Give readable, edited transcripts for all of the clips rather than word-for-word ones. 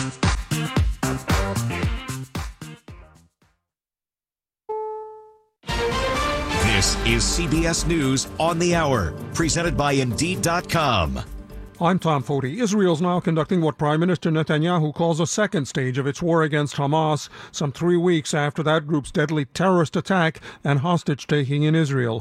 This is CBS News on the Hour, presented by Indeed.com. I'm Tom Foti. Israel's now conducting what Prime Minister Netanyahu calls a second stage of its war against Hamas, some 3 weeks after that group's deadly terrorist attack and hostage-taking in Israel.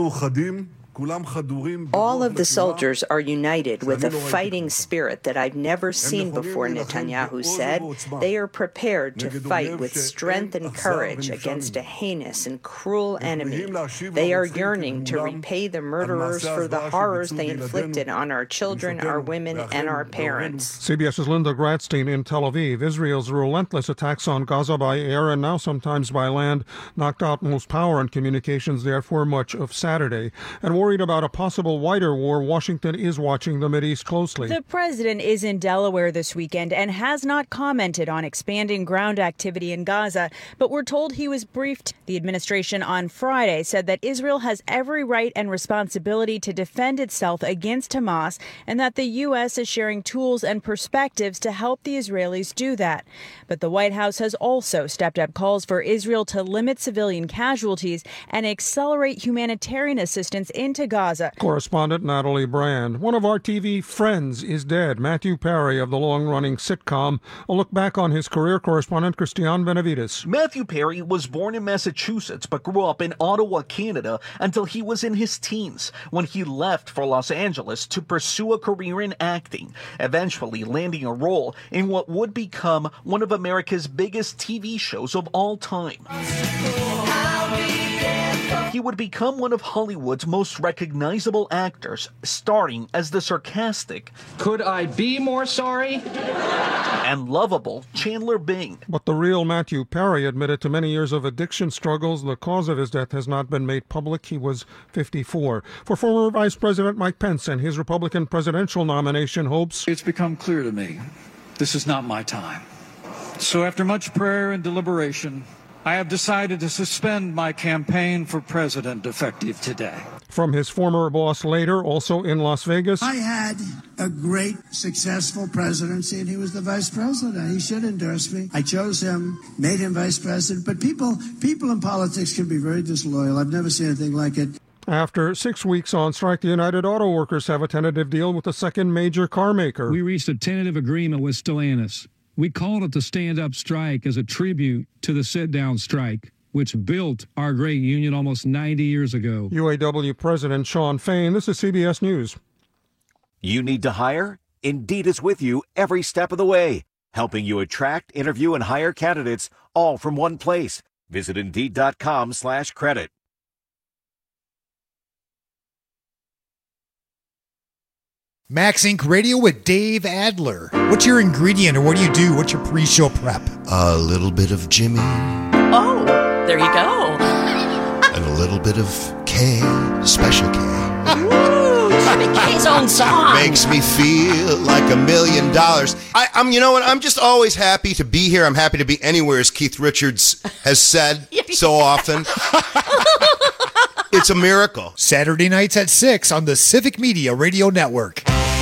All of the soldiers are united with a fighting spirit that I've never seen before, Netanyahu said. They are prepared to fight with strength and courage against a heinous and cruel enemy. They are yearning to repay the murderers for the horrors they inflicted on our children, our women, and our parents. CBS's Linda Gradstein in Tel Aviv. Israel's relentless attacks on Gaza by air and now sometimes by land knocked out most power and communications there for much of Saturday. And worried about a possible wider war, Washington is watching the Mideast closely. The president is in Delaware this weekend and has not commented on expanding ground activity in Gaza, but we're told he was briefed. The administration on Friday said that Israel has every right and responsibility to defend itself against Hamas and that the U.S. is sharing tools and perspectives to help the Israelis do that. But the White House has also stepped up calls for Israel to limit civilian casualties and accelerate humanitarian assistance into Gaza. Correspondent Natalie Brand. One of our TV friends is dead. Matthew Perry of the long-running sitcom. A look back on his career, correspondent Christian Benavides. Matthew Perry was born in Massachusetts but grew up in Ottawa, Canada until he was in his teens when he left for Los Angeles to pursue a career in acting, eventually landing a role in what would become one of America's biggest TV shows of all time. He would become one of Hollywood's most recognizable actors, starring as the sarcastic, "Could I be more sorry?" and lovable Chandler Bing. But the real Matthew Perry admitted to many years of addiction struggles. The cause of his death has not been made public. He was 54. For former Vice President Mike Pence and his Republican presidential nomination hopes, it's become clear to me this is not my time. So after much prayer and deliberation, I have decided to suspend my campaign for president effective today. From his former boss later, also in Las Vegas. I had a great, successful presidency, and he was the vice president. He should endorse me. I chose him, made him vice president. But people in politics can be very disloyal. I've never seen anything like it. After 6 weeks on strike, the United Auto Workers have a tentative deal with the second major car maker. We reached a tentative agreement with Stellantis. We called it the stand-up strike as a tribute to the sit-down strike, which built our great union almost 90 years ago. UAW President Shawn Fain, this is CBS News. You need to hire? Indeed is with you every step of the way, helping you attract, interview, and hire candidates all from one place. Visit Indeed.com/credit. Max Inc. Radio with Dave Adler. What's your ingredient or what do you do? What's your pre-show prep? A little bit of Jimmy. Oh, there you go. And a little bit of K, Special K. Ooh, Jimmy K's own song. Makes me feel like $1 million. I'm, you know what? I'm just always happy to be here. I'm happy to be anywhere, as Keith Richards has said so often. It's a miracle. Saturday nights at 6 on the Civic Media Radio Network.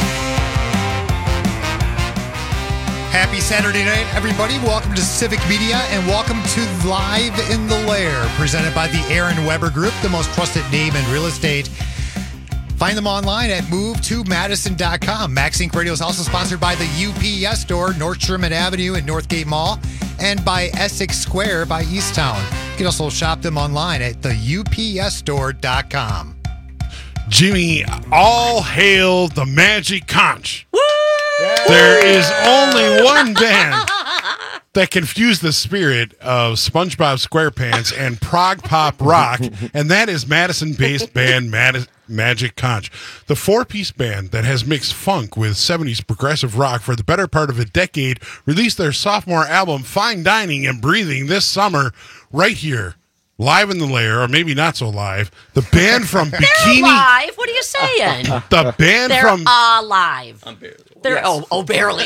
Happy Saturday night, everybody. Welcome to Civic Media and welcome to Live in the Lair, presented by the Aaron Weber Group, the most trusted name in real estate. Find them online at movetomadison.com. Max Inc. Radio is also sponsored by the UPS store, North Sherman Avenue and Northgate Mall, and by Essex Square by Easttown. You can also shop them online at theupsstore.com. Jimmy, all hail the Magic Conch. Woo! There is only one band that confused the spirit of SpongeBob SquarePants and prog pop rock, and that is Madison-based band Magic Conch. The four-piece band that has mixed funk with 70s progressive rock for the better part of a decade released their sophomore album, Fine Dining and Breathing, this summer right here. Live in the Lair, or maybe not so live. The band from Bikini. They're live. What are you saying? The band They're from. live. I'm barely. They're Yes. Barely.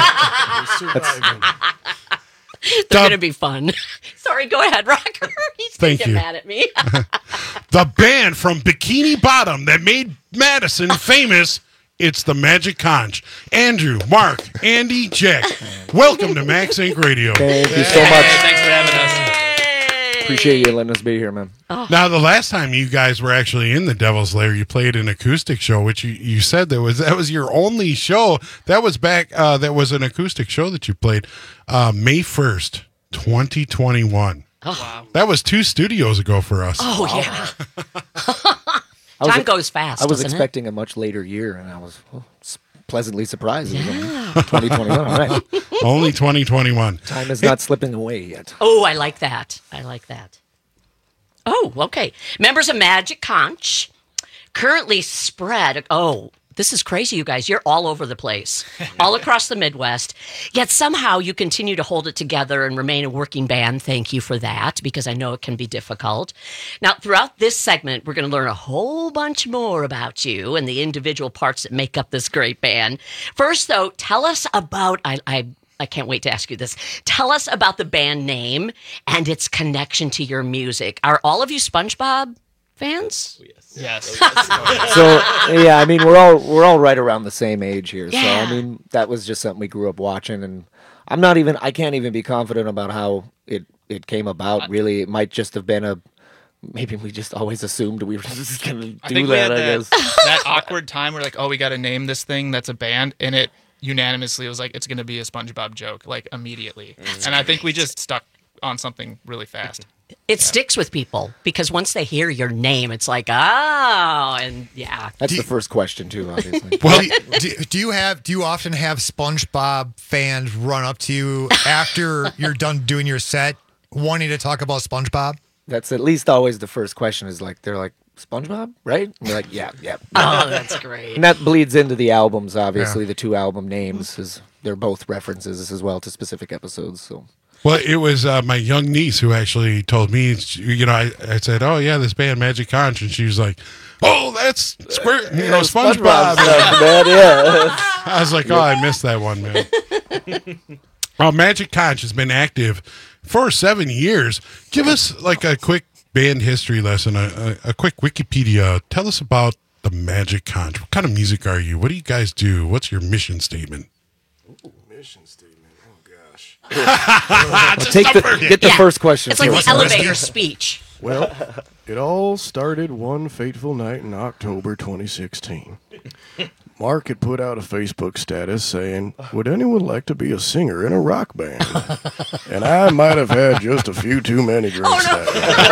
They're going to be fun. Sorry, go ahead, Rocker. He's going to get mad at me. The band from Bikini Bottom that made Madison famous. It's the Magic Conch. Andrew, Mark, Andy, Jack. welcome to Max Inc. Radio. Thank you so much. Thanks for having us. Appreciate you letting us be here, man. Now, the last time you guys were actually in the Devil's Lair, you played an acoustic show, which you said that was your only show. That was back. That was an acoustic show that you played May 1st, 2021. Oh, wow. That was 2 studios ago for us. Oh, yeah. Time goes fast. I was doesn't expecting a much later year, and I was pleasantly surprised. It was only 2021. All right. Only 2021. Time is not slipping away yet. Oh, I like that. Oh, okay. Members of Magic Conch currently spread. Oh, this is crazy, you guys. You're all over the place, all across the Midwest. Yet somehow you continue to hold it together and remain a working band. Thank you for that, because I know it can be difficult. Now, throughout this segment, we're going to learn a whole bunch more about you and the individual parts that make up this great band. First, though, tell us about, I can't wait to ask you this. Tell us about the band name and its connection to your music. Are all of you SpongeBob fans? Yes. So yeah, I mean we're all right around the same age here. Yeah. So I mean that was just something we grew up watching, and I can't even be confident about how it came about. Really, it might just have been maybe we just always assumed we were just gonna do that. I guess that awkward time where like, oh, we got to name this thing that's a band, and it unanimously was like, it's going to be a SpongeBob joke, like immediately. And I think we just stuck on something really fast. It sticks with people because once they hear your name, it's like, oh, and yeah. That's the first question too, obviously. Well, do you often have SpongeBob fans run up to you after you're done doing your set, wanting to talk about SpongeBob? That's at least always the first question. Is like they're like, SpongeBob, right? And you're like, yeah. Oh, that's great. And that bleeds into the albums, obviously. The 2 album names they're both references as well to specific episodes. So. Well, it was my young niece who actually told me, I said, oh, yeah, this band Magic Conch. And she was like, oh, that's SpongeBob. Man, yeah. I was like, oh, I missed that one, man. Well, Magic Conch has been active for 7 years. Give us like a quick band history lesson, a quick Wikipedia. Tell us about the Magic Conch. What kind of music are you? What do you guys do? What's your mission statement? Mission statement. Get the first question. It's like the elevator speech. Well, it all started one fateful night in October 2016. Mark had put out a Facebook status saying, would anyone like to be a singer in a rock band? And I might have had just a few too many drinks that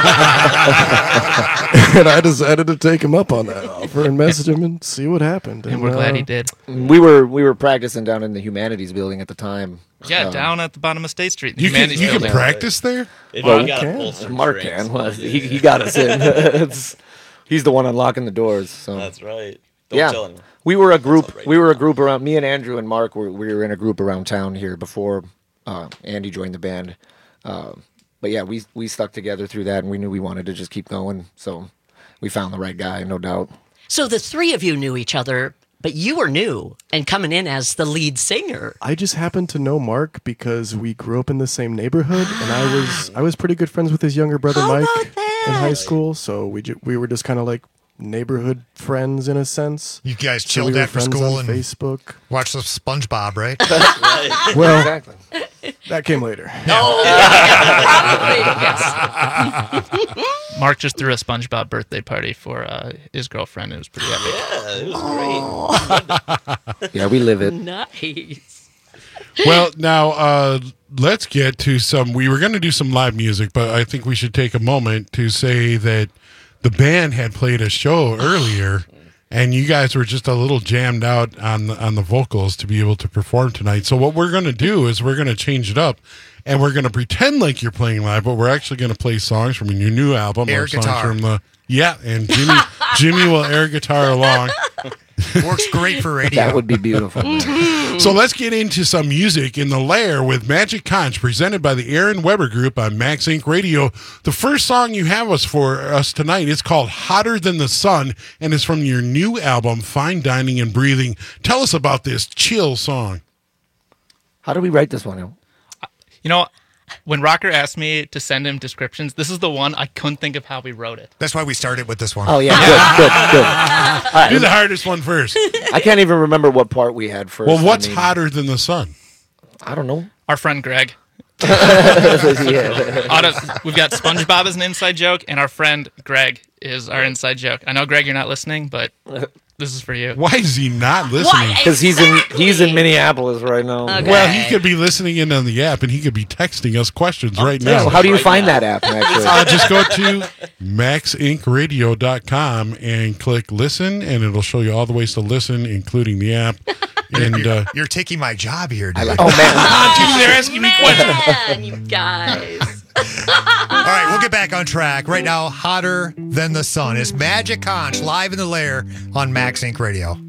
night. And I decided to take him up on that offer and message him and see what happened. And we're glad he did. We were practicing down in the Humanities building at the time. Yeah, down at the bottom of State Street. You can practice there? Mark can. Well, he got us in. He's the one unlocking the doors. So. That's right. Don't tell anyone. We were a group. We were a group around. Me and Andrew and Mark we were in a group around town here before Andy joined the band. But yeah, we stuck together through that, and we knew we wanted to just keep going. So we found the right guy, no doubt. So the 3 of you knew each other, but you were new and coming in as the lead singer. I just happened to know Mark because we grew up in the same neighborhood, and I was pretty good friends with his younger brother Mike in high school. So we were just kind of like neighborhood friends in a sense. You guys chilled after school and Facebook. Watched the SpongeBob, right? Right. Well, exactly. That came later. Oh, yeah, probably. Yes. Mark just threw a SpongeBob birthday party for his girlfriend. It was pretty epic. Yeah, it was great. Yeah, we live it. Nice. Well, now let's get to we were going to do some live music, but I think we should take a moment to say that the band had played a show earlier, and you guys were just a little jammed out on the vocals to be able to perform tonight. So what we're going to do is we're going to change it up, and we're going to pretend like you're playing live, but we're actually going to play songs from your new album. Air songs guitar. From and Jimmy will air guitar along. Works great for radio. That would be beautiful. So let's get into some music in the Lair with Magic Conch, presented by the Aaron Weber Group on Max Inc. Radio. The first song you have for us tonight is called Hotter Than the Sun and is from your new album, Fine Dining and Breathing. Tell us about this chill song. How did we write this one out? You know, when Rocker asked me to send him descriptions, this is the one I couldn't think of how we wrote it. That's why we started with this one. Oh, yeah. Good. All right. Do the hardest one first. I can't even remember what part we had first. Well, what's hotter than the sun? I don't know. Our friend Greg. Yeah. We've got SpongeBob as an inside joke, and our friend Greg is our inside joke. I know, Greg, you're not listening, but this is for you. Why is he not listening? Because he's in Minneapolis right now. Okay. Well, he could be listening in on the app, and he could be texting us questions right now. So how do you find that app, actually? Just go to maxincradio.com and click listen, and it'll show you all the ways to listen, including the app. And you're taking my job here, dude. Oh, man. They're asking me questions. Man, you guys. All right, we'll get back on track. Right now, hotter than the sun is Magic Conch live in the lair on Max Inc. Radio.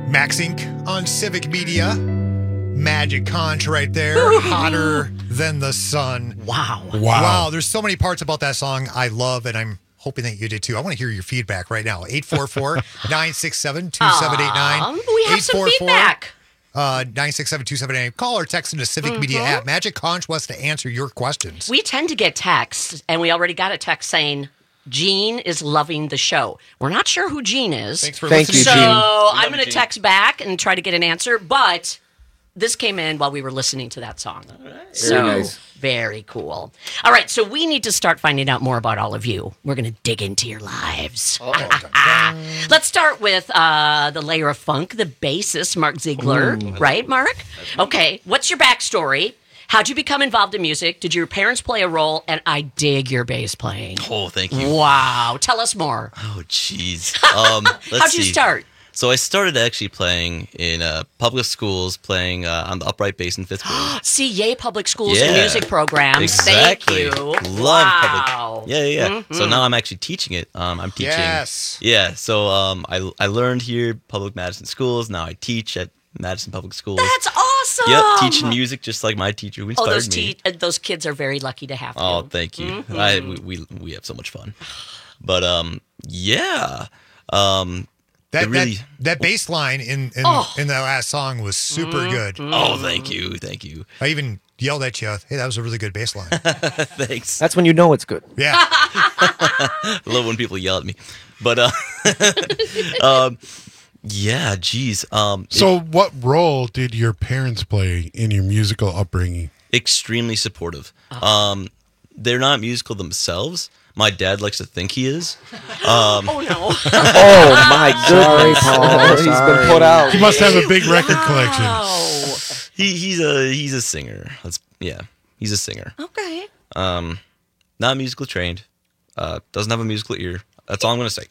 Max Inc. on Civic Media. Magic Conch right there. Hotter than the sun. Wow. There's so many parts about that song I love, and I'm hoping that you did too. I want to hear your feedback right now. 844-967-2789. We have some feedback. 967-2789. Call or text into Civic Media app. Magic Conch wants to answer your questions. We tend to get texts, and we already got a text saying Gene is loving the show. We're not sure who Gene is. Thanks for listening. So Gene. I'm going to text back and try to get an answer, but this came in while we were listening to that song. All right. So Very nice. Very cool. All right, so we need to start finding out more about all of you. We're going to dig into your lives. Let's start with the layer of funk, the bassist, Mark Ziegler. Right, Mark? Okay, what's your backstory? How'd you become involved in music? Did your parents play a role? And I dig your bass playing. Oh, thank you. Wow. Tell us more. Oh, jeez. How'd you start? So I started actually playing in public schools, playing on the upright bass in 5th grade. CA public schools and music programs. Exactly. Thank you. Love public. Yeah. Mm-hmm. So now I'm actually teaching it. I'm teaching. Yes. Yeah. So I learned here public Madison schools. Now I teach at Madison Public Schools. That's awesome. Yep, teaching music just like my teacher who inspired me. Those kids are very lucky to have you. Oh, thank you. Mm-hmm. We have so much fun. But yeah. That bass line in the last song was super good. Oh, thank you. I even yelled at you. Hey, that was a really good bass line. Thanks. That's when you know it's good. Yeah. I love when people yell at me. But yeah, geez. So what role did your parents play in your musical upbringing? Extremely supportive. They're not musical themselves. My dad likes to think he is. Oh, no. Oh, my goodness. Paul. He's been put out. He must have a big record collection. He's a singer. He's a singer. Okay. Not musical trained. Doesn't have a musical ear. That's all I'm going to say.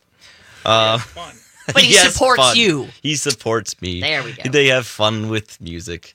But he supports fun. you. He supports me. There we go. They have fun with music.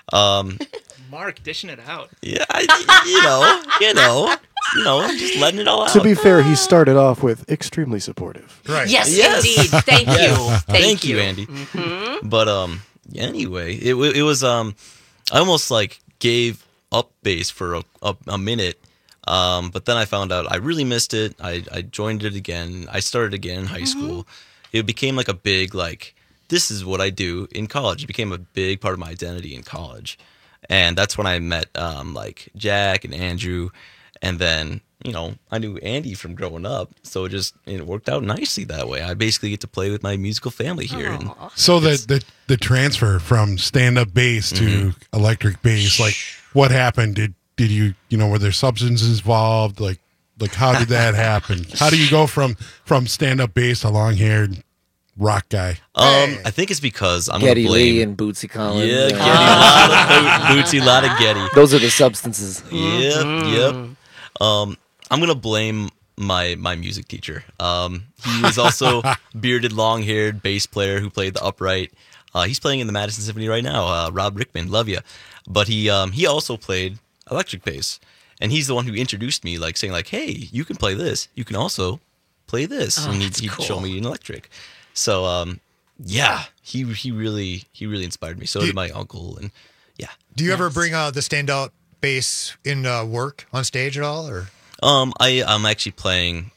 Mark dishing it out. Yeah, you know, I'm just letting it all out. To be fair, he started off with extremely supportive. Right. Yes. Indeed. Thank you. Thank you, Andy. Mm-hmm. But anyway, it was I almost like gave up bass for a minute. But then I found out I really missed it. I joined it again. I started again in high school. It became like a big, this is what I do in college. It became a big part of my identity in college. And that's when I met, Jack and Andrew. And then, I knew Andy from growing up. So it worked out nicely that way. I basically get to play with my musical family here. And so the transfer from stand-up bass to electric bass, what happened? Did you, were there substances involved? Like how did that happen? How do you go from stand-up bass to long-haired rock guy? I think it's because I'm going to blame Lee and Bootsy Collins. Yeah, Getty, Bootsy, a lot of Getty. Those are the substances. Yep. I'm going to blame my music teacher. He was also bearded, long-haired bass player who played the upright. He's playing in the Madison Symphony right now. Rob Rickman, love you. But he also played electric bass. And he's the one who introduced me, saying, hey, you can play this. You can also play this. And he'd show me an electric. So, he really inspired me. So did my uncle. And yeah. Do you ever bring the stand-up bass in work on stage at all, or? I'm actually playing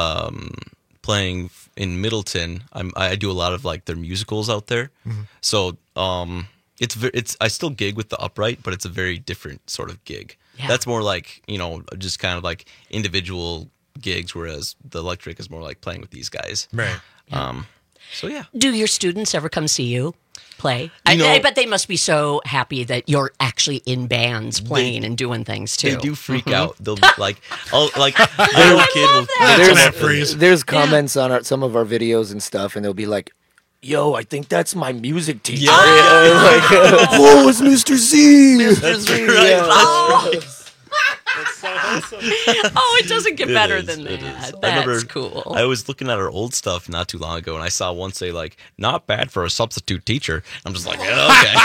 in Middleton. I do a lot of their musicals out there. Mm-hmm. So it's I still gig with the upright, but it's a very different sort of gig. Yeah. That's more just kind of individual gigs, whereas the electric is more like playing with these guys. Right. Yeah. So yeah. Do your students ever come see you play? I bet they must be so happy that you're actually in bands playing and doing things too. They do freak out. They'll be like, little kid will. There's comments on some of our videos and stuff, and they'll be like, "Yo, I think that's my music teacher." Whoa, it's Mr. Z. Mr. Z. Right. Yeah. That's so awesome. Oh, it doesn't get better than that. That's cool. I was looking at our old stuff not too long ago, and I saw one say "not bad for a substitute teacher." I'm just like, yeah, okay.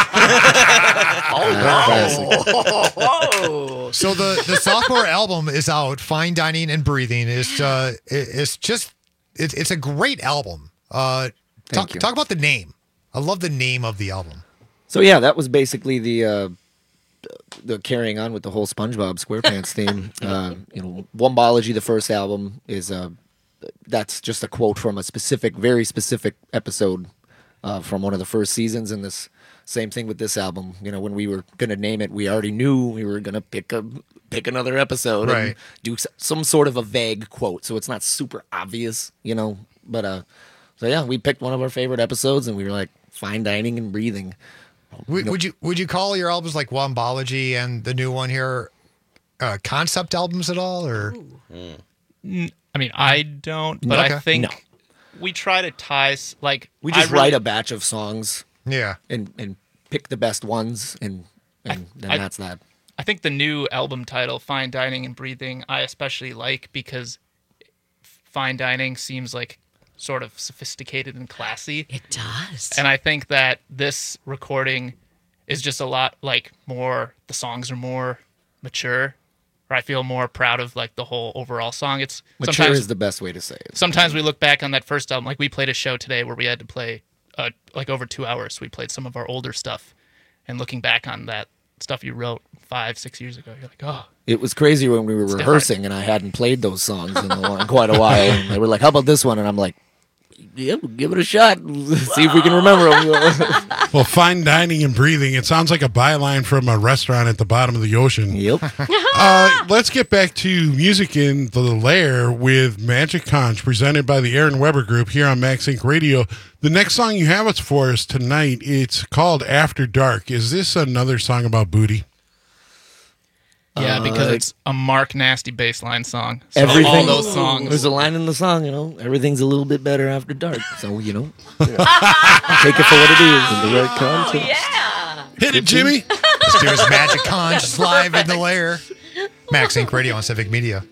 Oh. So the sophomore album is out. Fine Dining and Breathing. It's a great album. Talk about the name. I love the name of the album. So yeah, that was basically the carrying on with the whole SpongeBob SquarePants theme. Wombology, the first album, is that's just a quote from a very specific episode from one of the first seasons. And this same thing with this album. When we were gonna name it, we already knew we were gonna pick another episode and do some sort of a vague quote, so it's not super obvious, But so yeah, we picked one of our favorite episodes, and we were like, fine dining and breathing. Would you call your albums like Wombology and the new one here concept albums at all, or? I mean, I don't, but I think we try to tie we just write a batch of songs, yeah, and pick the best ones, and then that's that. I think the new album title, Fine Dining and Breathing, I especially like because fine dining seems like sort of sophisticated and classy. It does. And I think that this recording is just a lot more, the songs are more mature, or I feel more proud of the whole overall song. It's mature is the best way to say it. Sometimes we look back on that first album, we played a show today where we had to play over 2 hours. We played some of our older stuff, and looking back on that stuff you wrote 5-6 years ago, you're like, oh. It was crazy when we were rehearsing and I hadn't played those songs in quite a while. And they were like, how about this one? And I'm like, yeah, give it a shot. See if we can remember them. Well, fine dining and breathing. It sounds like a byline from a restaurant at the bottom of the ocean. Yep. Let's get back to music in the Lair with Magic Conch, presented by the Aaron Weber Group here on Max Inc. Radio. The next song you have for us tonight, it's called After Dark. Is this another song about booty? Yeah, because it's a Mark Nasty bassline song. So all those songs. There's a line in the song, everything's a little bit better after dark. So, take it for what it is in the right context. Yeah. Hit it, Jimmy. Let's do his Magic Conch live in the Lair. Max Inc. Radio on Civic Media.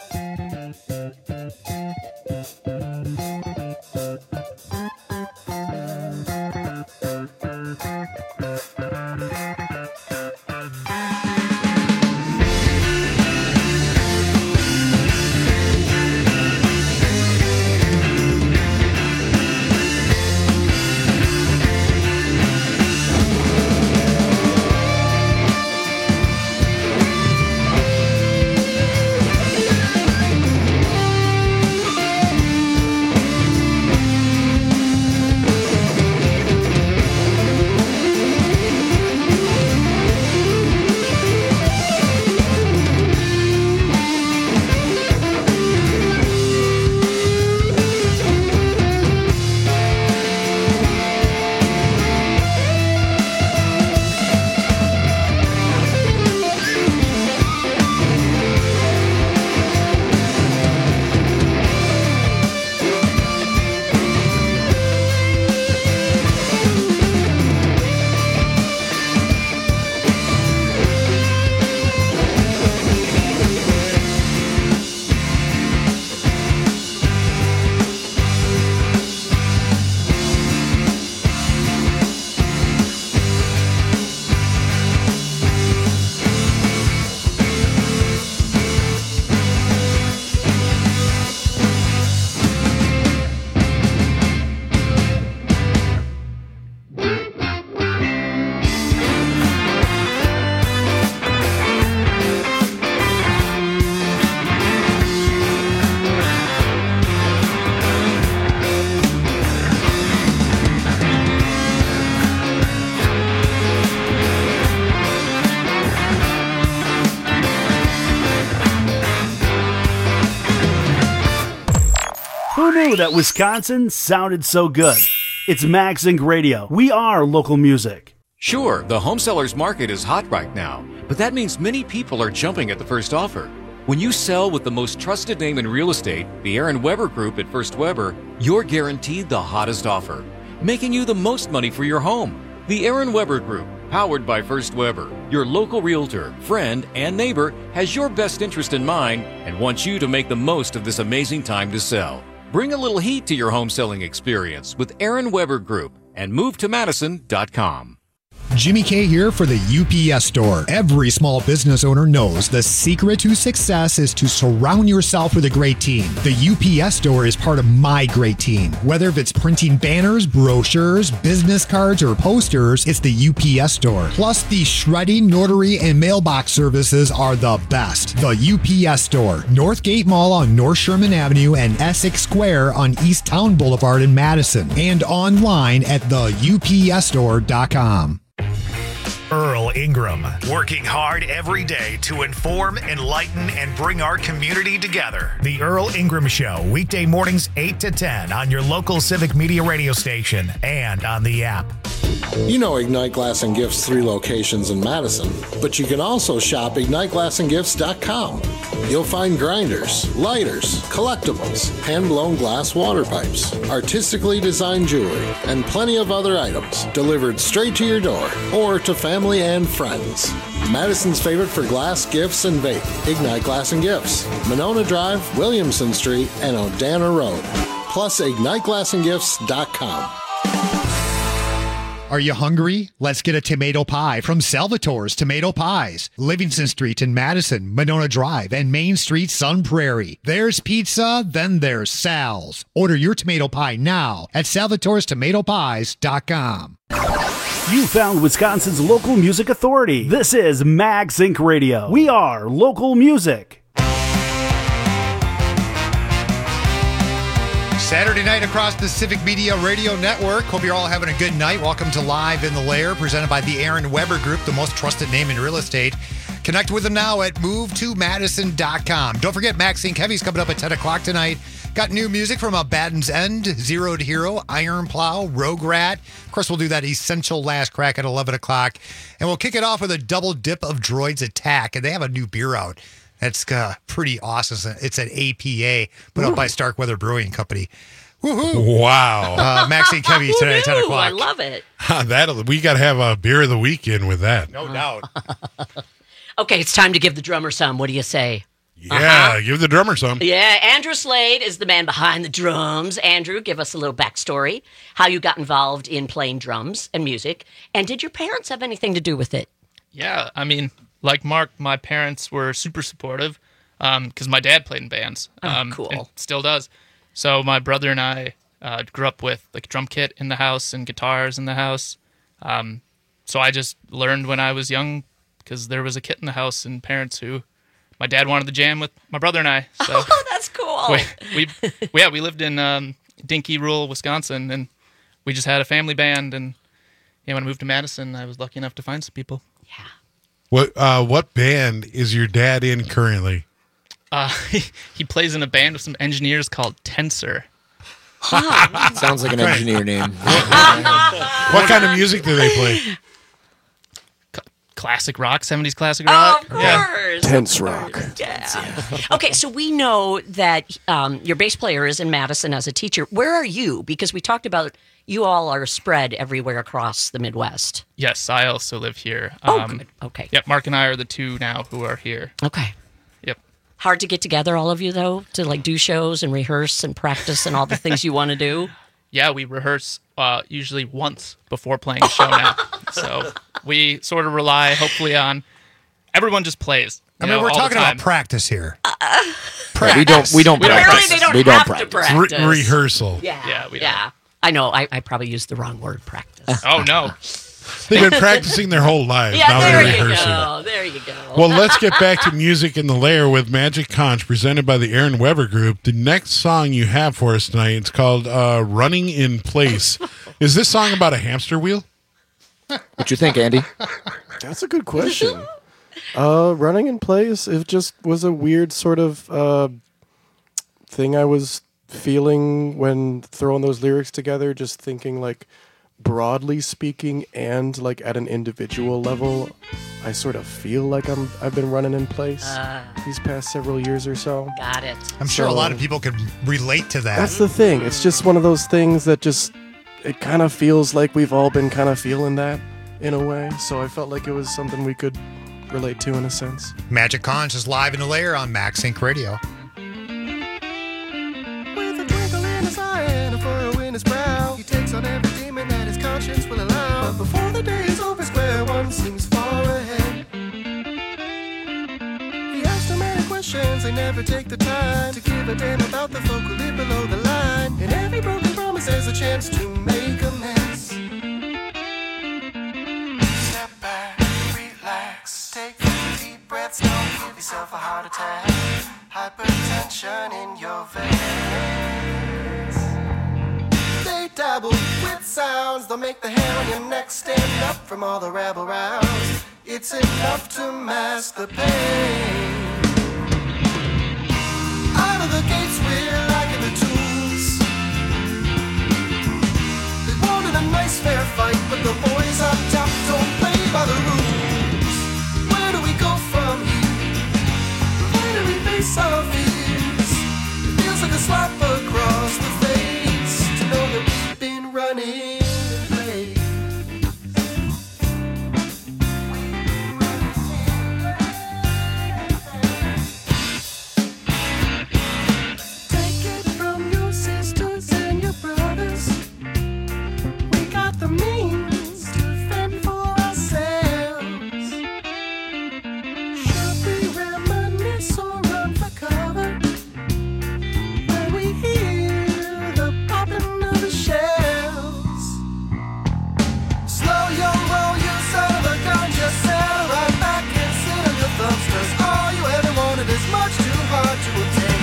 Who knew that Wisconsin sounded so good? It's MagZinc Radio. We are local music. Sure, the home sellers market is hot right now, but that means many people are jumping at the first offer. When you sell with the most trusted name in real estate, the Aaron Weber Group at First Weber, you're guaranteed the hottest offer, making you the most money for your home. The Aaron Weber Group, powered by First Weber, your local realtor, friend, and neighbor, has your best interest in mind and wants you to make the most of this amazing time to sell. Bring a little heat to your home selling experience with Aaron Weber Group and move to Madison.com. Jimmy K here for the UPS Store. Every small business owner knows the secret to success is to surround yourself with a great team. The UPS Store is part of my great team. Whether it's printing banners, brochures, business cards, or posters, it's the UPS Store. Plus, the shredding, notary, and mailbox services are the best. The UPS Store, Northgate Mall on North Sherman Avenue and Essex Square on East Town Boulevard in Madison, and online at theupsstore.com. Earl Ingram, working hard every day to inform, enlighten, and bring our community together. The Earl Ingram Show, weekday mornings 8 to 10 on your local Civic Media radio station and on the app. You know Ignite Glass and Gifts 3 locations in Madison, but you can also shop IgniteGlassandGifts.com. You'll find grinders, lighters, collectibles, hand-blown glass water pipes, artistically designed jewelry, and plenty of other items delivered straight to your door or to family and friends. Madison's favorite for glass, gifts, and vape, Ignite Glass and Gifts, Monona Drive, Williamson Street, and Odana Road. Plus, IgniteGlassandGifts.com. Are you hungry? Let's get a tomato pie from Salvatore's Tomato Pies. Livingston Street in Madison, Monona Drive, and Main Street, Sun Prairie. There's pizza, then there's Sal's. Order your tomato pie now at salvatorestomatopies.com. You found Wisconsin's local music authority. This is MagZinc Radio. We are local music. Saturday night across the Civic Media Radio Network. Hope you're all having a good night. Welcome to Live in the Lair, presented by the Aaron Weber Group, the most trusted name in real estate. Connect with them now at movetomadison.com. Don't forget, MagZinc Heavy's coming up at 10 o'clock tonight. Got new music from Abaddon's End, Zero to Hero, Iron Plow, Rogue Rat. Of course, we'll do that essential last crack at 11 o'clock. And we'll kick it off with a double dip of Droids Attack. And they have a new beer out. That's pretty awesome. It's an APA put out by Starkweather Brewing Company. Woohoo! Wow. MagZinc Heavy today at 10 o'clock. I love it. We got to have a beer of the weekend with that. No doubt. Okay, it's time to give the drummer some. What do you say? Yeah, give the drummer some. Yeah, Andrew Slade is the man behind the drums. Andrew, give us a little backstory, how you got involved in playing drums and music, and did your parents have anything to do with it? Yeah, I mean, like Mark, my parents were super supportive because my dad played in bands. Cool. And still does. So my brother and I grew up with like a drum kit in the house and guitars in the house. So I just learned when I was young because there was a kit in the house and parents who... My dad wanted to jam with my brother and I. So oh, that's cool. We lived in Dinky, rural Wisconsin, and we just had a family band. And when I moved to Madison, I was lucky enough to find some people. What band is your dad in currently? He plays in a band with some engineers called Tensor. Sounds like an engineer name. What kind of music do they play? Classic rock, 70s classic rock. Of course. Tense rock. Yeah. Okay, so we know that your bass player is in Madison as a teacher. Where are you? Because we talked about you all are spread everywhere across the Midwest. Yes, I also live here. Good. Okay. Yep, Mark and I are the two now who are here. Okay. Yep. Hard to get together, all of you, though, to like do shows and rehearse and practice and all the things you want to do? Yeah, we rehearse usually once before playing a show now. So we sort of rely, hopefully, on everyone just plays. I mean, we're talking about practice here. Yeah, we don't practice. Apparently they don't have to practice. Rehearsal. Yeah. I know. I probably used the wrong word, practice. Oh, no. They've been practicing their whole lives. Yeah, now there they're you rehearsing. go. There you go. Well, let's get back to music in the lair with Magic Conch, presented by the Aaron Weber Group. The next song you have for us tonight, it's called Running in Place. Is this song about a hamster wheel? What you think, Andy? That's a good question. Running in Place, it just was a weird sort of thing I was feeling when throwing those lyrics together, just thinking like, broadly speaking and like at an individual level, I sort of feel like I've been running in place these past several years or so. Got it. I'm sure a lot of people could relate to that. That's the thing. It's just one of those things that just, it kind of feels like we've all been kind of feeling that in a way. So I felt like it was something we could relate to in a sense. Magic Conch is live in the lair on Max Inc. Radio. With a twinkle in his eye and a furrow in his brow, he takes on every demon that his conscience will allow. But before the day is over, square one seems far ahead. He asks too many questions, they never take the time to give a damn about the folk who live below the line. In every broken promise, there's a chance to make amends. Step back, relax, take 3 deep breaths, don't give yourself a heart attack. Hypertension in your veins. They dabble with sounds, they'll make the hair on your neck stand up from all the rabble rouse. It's enough to mask the pain. Out of the gates we're liking the tunes. They wanted a nice fair fight, but the boys up top don't play by the rules. Where do we go from here? Where do we face our fears? It feels like a slap across the face to know that we've been running in place. Take it from your sisters and your brothers. We got the means to fend for ourselves. Should we reminisce or run for cover when we hear the popping of the shells? Slow your roll, you son of a gun, just settle right back and sit on your thumbs, 'cause all you ever wanted is much too hard to obtain.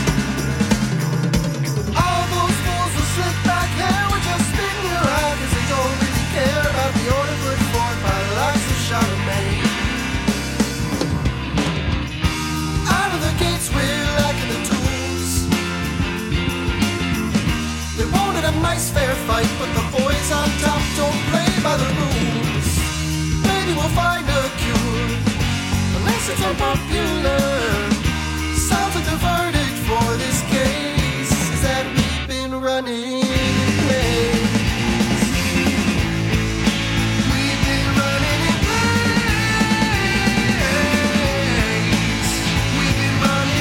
All those fools with slick back hair would just spin you out, 'cause they don't really care about the order put forth by the likes of Charlemagne. Out of the gates we're lacking the tools. They wanted a nice fair fight, but the boys on top don't play by the rules. Maybe we'll find a cure, unless it's unpopular. Sounds like the verdict for this case is that we've been running in place. We've been running in place. We've been running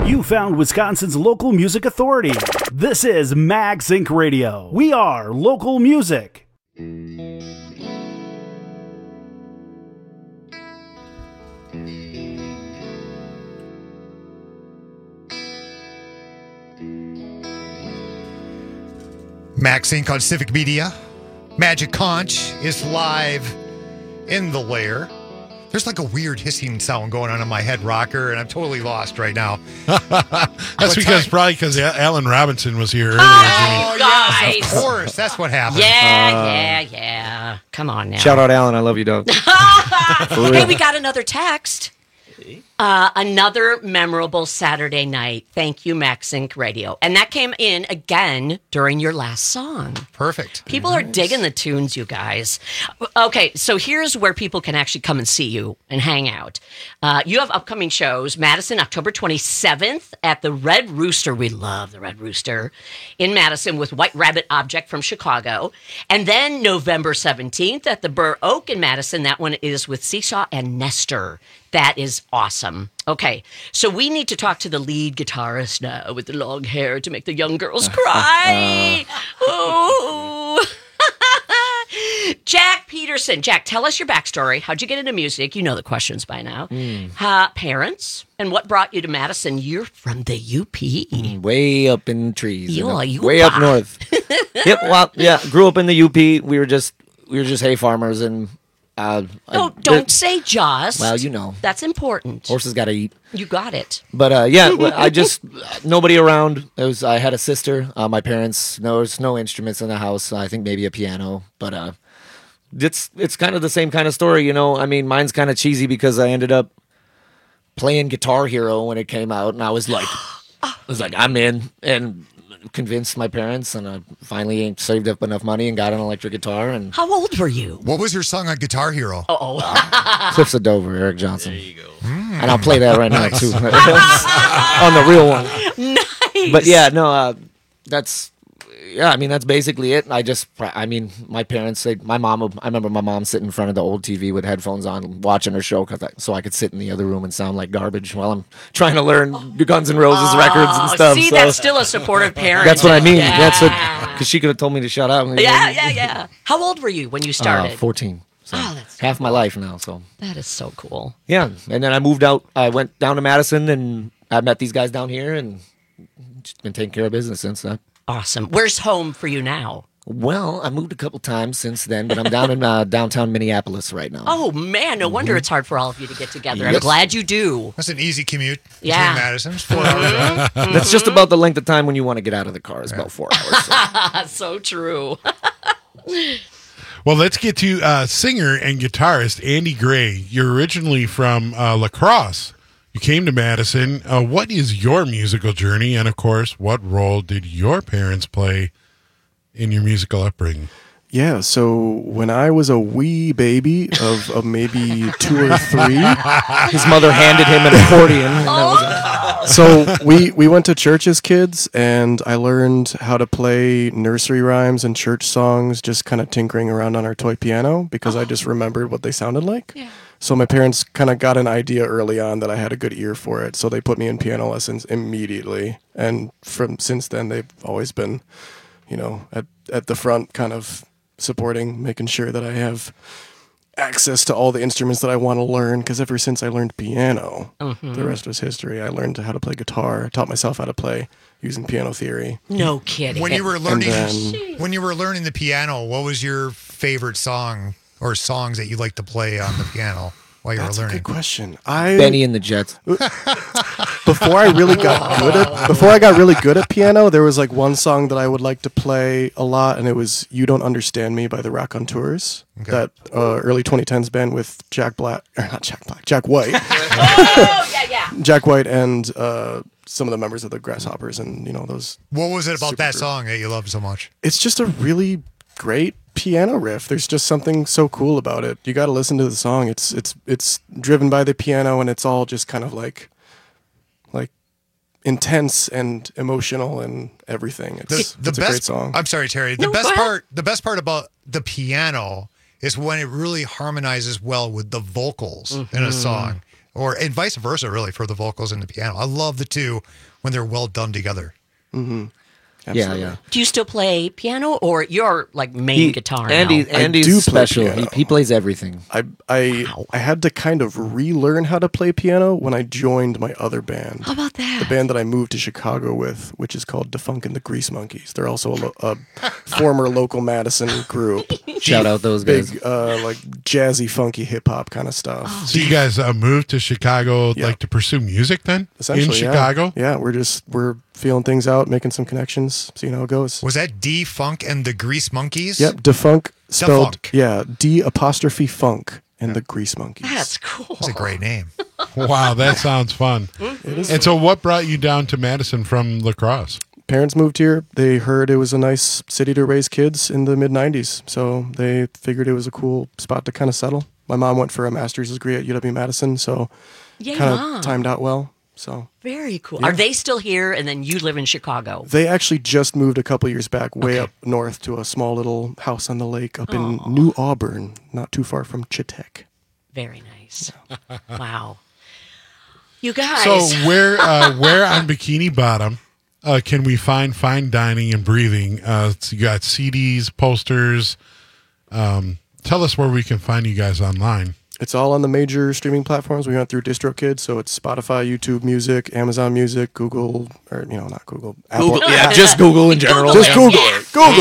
You found Wisconsin's local music authority. This is Mag Zinc Radio. We are local music. Max Inc. on Civic Media. Magic Conch is live in the lair. There's like a weird hissing sound going on in my head rocker, and I'm totally lost right now. That's probably because Alan Robinson was here earlier. Oh, guys. Yes, of course. That's what happened. Yeah. Come on now. Shout out, Alan. I love you, dog. Hey, we got another text. Another memorable Saturday night. Thank you, Max Inc. Radio. And that came in again during your last song. Perfect. People are digging the tunes, you guys. Okay, so here's where people can actually come and see you and hang out. You have upcoming shows. Madison, October 27th at the Red Rooster. We love the Red Rooster. In Madison with White Rabbit Object from Chicago. And then November 17th at the Burr Oak in Madison. That one is with Seesaw and Nestor. That is awesome. Okay, so we need to talk to the lead guitarist now with the long hair to make the young girls cry. Oh. Jack Peterson. Jack, tell us your backstory. How'd you get into music? You know the questions by now. Parents, and what brought you to Madison? You're from the UP. Way up in the trees. You way up north. Yep. Well, yeah. Grew up in the UP. We were just hay farmers, and don't say just. Well, you know. That's important. Horses got to eat. You got it. But I just nobody around. I had a sister. My parents. There was no instruments in the house. I think maybe a piano. But it's kind of the same kind of story, you know. I mean, mine's kind of cheesy because I ended up playing Guitar Hero when it came out, and I was like, I'm in, and convinced my parents, and I finally saved up enough money and got an electric guitar. And how old were you? What was your song on Guitar Hero? Cliffs of Dover, Eric Johnson. There you go. And I'll play that right now too on the real one. Nice. But yeah, no, that's basically it. My parents, I remember my mom sitting in front of the old TV with headphones on, watching her show, so I could sit in the other room and sound like garbage while I'm trying to learn Guns N' Roses records and stuff. See, that's still a supportive parent. That's what I mean. Yeah. Because she could have told me to shut up. Yeah. How old were you when you started? 14. So that's half my life now. So that is so cool. Yeah, and then I moved out. I went down to Madison, and I met these guys down here, and just been taking care of business since then. Awesome. Where's home for you now? Well, I moved a couple times since then, but I'm down in downtown Minneapolis right now. Oh, man. No wonder it's hard for all of you to get together. Yes. I'm glad you do. That's an easy commute. Yeah. Madison. 4 hours. That's just about the length of time when you want to get out of the car. It's about 4 hours. So true. Well, let's get to singer and guitarist Andy Gray. You're originally from La Crosse. You came to Madison. What is your musical journey? And, of course, what role did your parents play in your musical upbringing? Yeah, so when I was a wee baby of maybe 2 or 3, his mother handed him an accordion. And so we went to church as kids, and I learned how to play nursery rhymes and church songs, just kind of tinkering around on our toy piano because I just remembered what they sounded like. Yeah. So my parents kind of got an idea early on that I had a good ear for it, so they put me in piano lessons immediately. And since then, they've always been, at the front, kind of supporting, making sure that I have access to all the instruments that I want to learn. Because ever since I learned piano, the rest was history. I learned how to play guitar, taught myself how to play using piano theory. No kidding. When you were learning the piano, what was your favorite song or songs that you like to play on the piano while you were learning? That's a good question. Benny and the Jets. Before I got really good at piano, there was like one song that I would like to play a lot, and it was "You Don't Understand Me" by the Raconteurs. Okay. That early 2010s band with Jack White. Jack White and some of the members of the Grasshoppers, and those. What was it about that song that you loved so much? It's just a really great piano riff. There's just something so cool about it. You got to listen to the song. It's driven by the piano, and it's all just kind of like intense and emotional and everything. It's a great song. I'm sorry, Terry. The best part about the piano is when it really harmonizes well with the vocals in a song. and vice versa, really, for the vocals and the piano. I love the two when they're well done together. Mm-hmm. Yeah. Do you still play piano, or you're like main guitar? Andy's special. He plays everything. I had to kind of relearn how to play piano when I joined my other band. How about that? The band that I moved to Chicago with, which is called Defunk and the Grease Monkeys. They're also a former local Madison group. Shout out those guys. Big, like jazzy, funky hip hop kind of stuff. So you guys moved to Chicago like to pursue music then? Essentially, in Chicago? Yeah, we're feeling things out, making some connections, seeing how it goes. Was that D-Funk and the Grease Monkeys? Yep, Defunk spelled Defunk. yeah, D''Funk and the Grease Monkeys. That's cool. That's a great name. Wow, that sounds fun. It is. And so what brought you down to Madison from La Crosse? Parents moved here. They heard it was a nice city to raise kids in the mid-'90s, so they figured it was a cool spot to kind of settle. My mom went for a master's degree at UW-Madison, so Yay, kind Mom. of timed out well. So Very cool. Yeah. Are they still here, and then you live in Chicago? they actually just moved a couple years back, way up north to a small little house on the lake up in New Auburn, not too far from Chitek. Very nice. Wow. You guys. So where on Bikini Bottom can we find Fine Dining and Breathing? So you got CDs, posters. Tell us where we can find you guys online. It's all on the major streaming platforms. We went through DistroKid, so it's Spotify, YouTube Music, Amazon Music, Google, or not Google, Apple. Google, yeah, just Google in general. Just Yeah. Google it. Google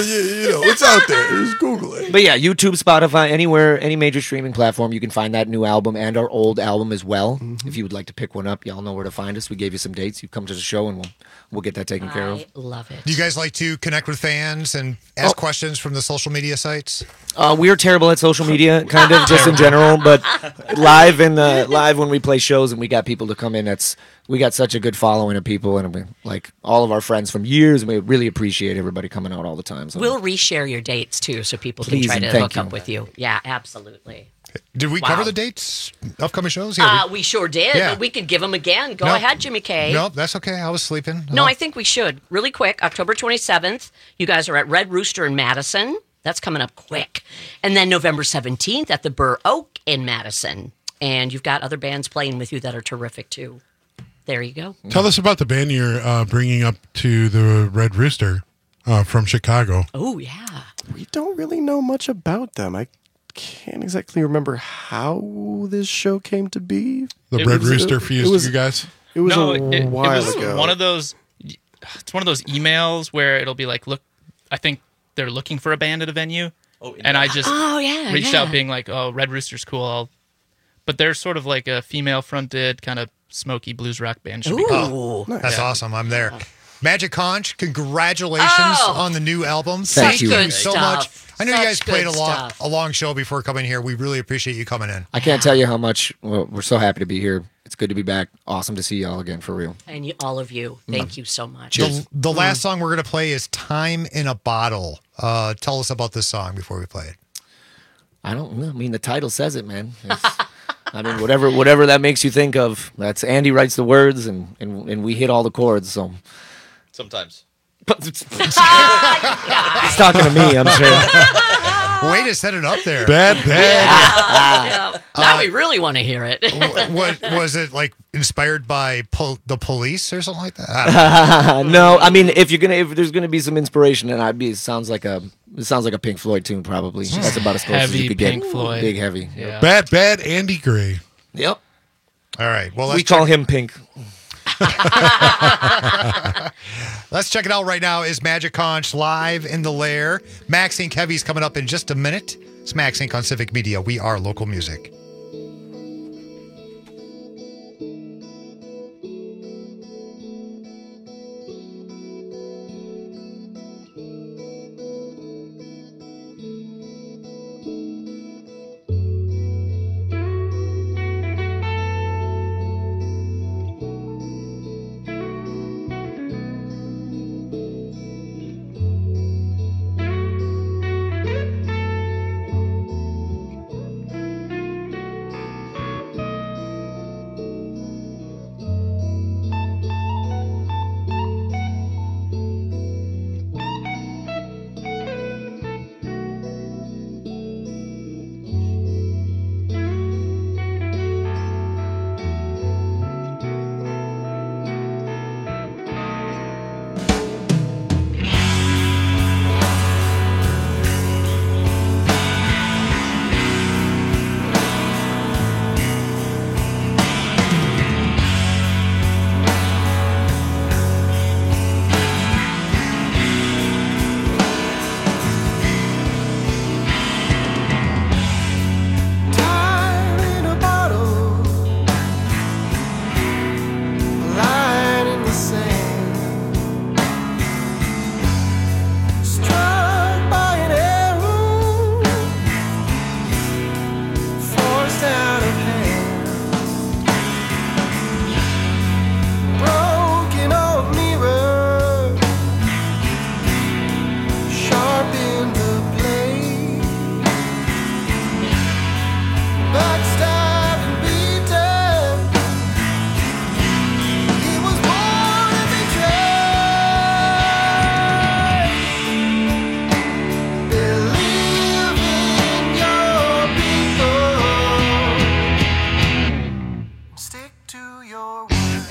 it. It's out there. Just Google it. But yeah, YouTube, Spotify, anywhere, any major streaming platform, you can find that new album and our old album as well. If you would like to pick one up, y'all know where to find us. We gave you some dates. You come to the show and we'll get that taken care of. I love it. Do you guys like to connect with fans and ask questions from the social media sites? We're terrible at social media, kind of, just in general. But live when we play shows and we got people to come in, we got such a good following of people, and like all of our friends from years, and we really appreciate everybody coming out all the time. So. We'll reshare your dates too, so people Please can try and to thank hook you. up with you. Yeah, absolutely. Did we Wow. cover the dates, upcoming shows? Yeah, We sure did, Yeah. but we could give them again. Go No. ahead, Jimmy K. No, that's okay. I was sleeping. No, I think we should. Really quick, October 27th, you guys are at Red Rooster in Madison. That's coming up quick. And then November 17th at the Burr Oak in Madison. And you've got other bands playing with you that are terrific too. There you go. Tell us about the band you're bringing up to the Red Rooster from Chicago. Oh, yeah. We don't really know much about them. I can't exactly remember how this show came to be. The Red Rooster fused you guys? It was No, a while it was ago. one of those. It's one of those emails where it'll be like, look, I think they're looking for a band at a venue, and I just reached out being like, oh, Red Rooster's cool. But they're sort of like a female-fronted kind of smoky blues rock band. Should be cool. That's awesome. I'm there. Magic Conch, congratulations on the new album. Thank you. you so Stuff. much. I know you guys Such played good a long show before coming here. We really appreciate you coming in. I can't tell you how much we're so happy to be here. It's good to be back. Awesome to see y'all again, for real. And all of you, thank you so much. The last song we're going to play is Time in a Bottle. Tell us about this song before we play it. I don't know. I mean, the title says it, man. I mean, whatever that makes you think of. That's Andy writes the words, and we hit all the chords. So Sometimes. he's talking to me, I'm sure. Way to set it up there. Bad. Yeah. Now we really want to hear it. What was it, like inspired by the Police or something like that? I don't know. No, I mean, if there's gonna be some inspiration, then it sounds like a Pink Floyd tune, probably. That's about as close as Heavy you could Pink get. Floyd. Big heavy. Yeah. Bad Andy Gray. Yep. All right. Well, We call him Pink. Let's check it out right now. Is Magic Conch live in the lair? Max Inc. Heavy's coming up in just a minute. It's Max Inc. on Civic Media. We are local music.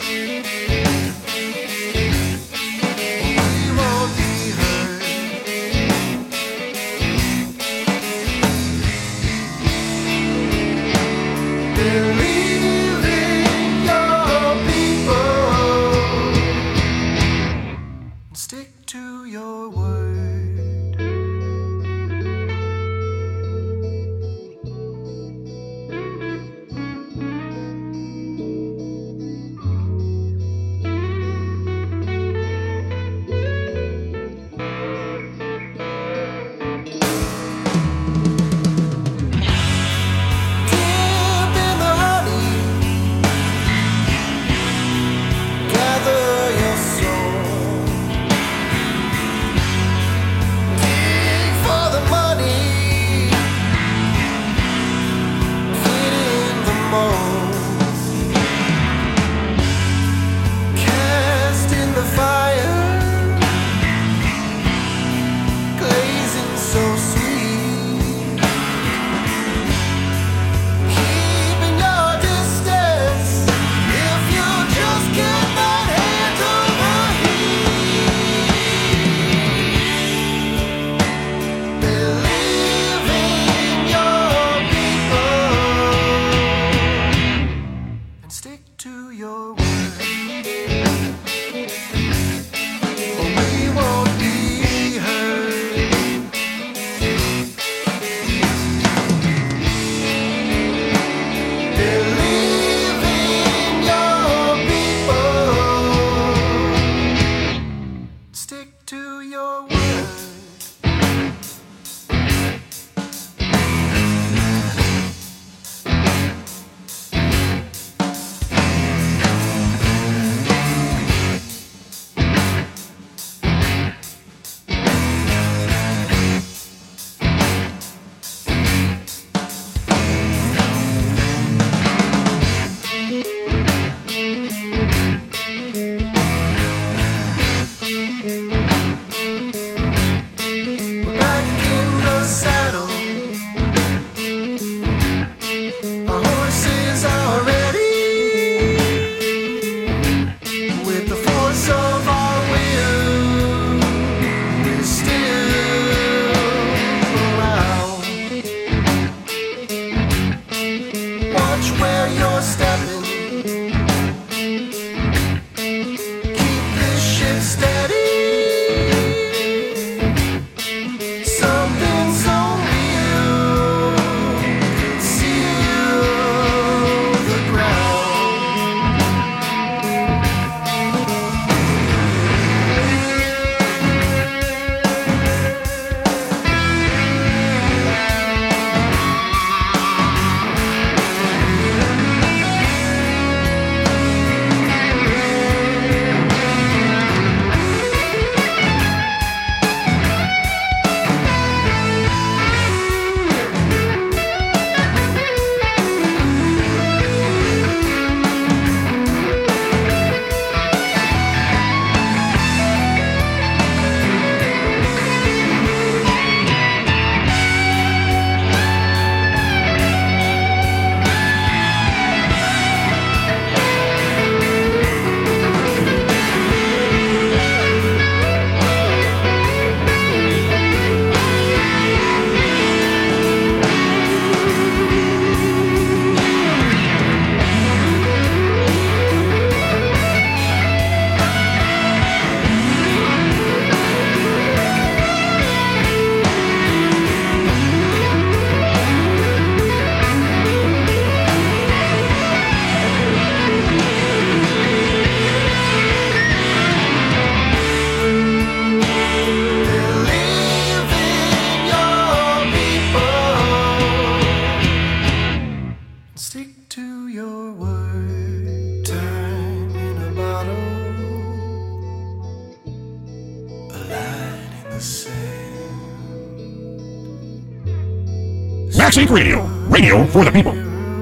Wax Inc. Radio. Radio for the people.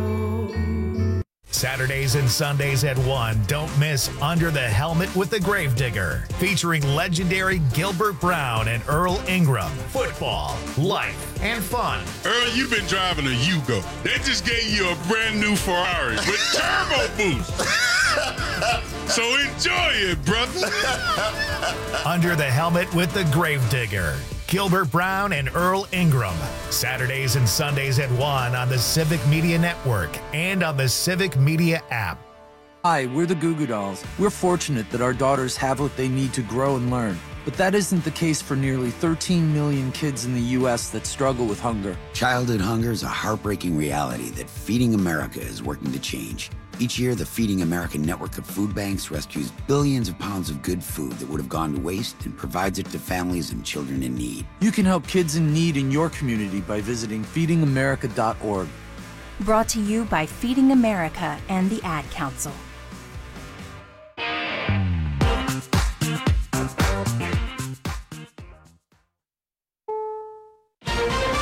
Saturdays and Sundays at 1. Don't miss Under the Helmet with the Gravedigger, featuring legendary Gilbert Brown and Earl Ingram. Football, life, and fun. Earl, you've been driving a Yugo. They just gave you a brand new Ferrari with turbo boost. So enjoy it, brother. Under the Helmet with the Gravedigger. Gilbert Brown and Earl Ingram. Saturdays and Sundays at 1 on the Civic Media Network and on the Civic Media app. Hi, we're the Goo Goo Dolls. We're fortunate that our daughters have what they need to grow and learn. But that isn't the case for nearly 13 million kids in the U.S. that struggle with hunger. Childhood hunger is a heartbreaking reality that Feeding America is working to change. Each year, the Feeding America network of food banks rescues billions of pounds of good food that would have gone to waste and provides it to families and children in need. You can help kids in need in your community by visiting feedingamerica.org. Brought to you by Feeding America and the Ad Council.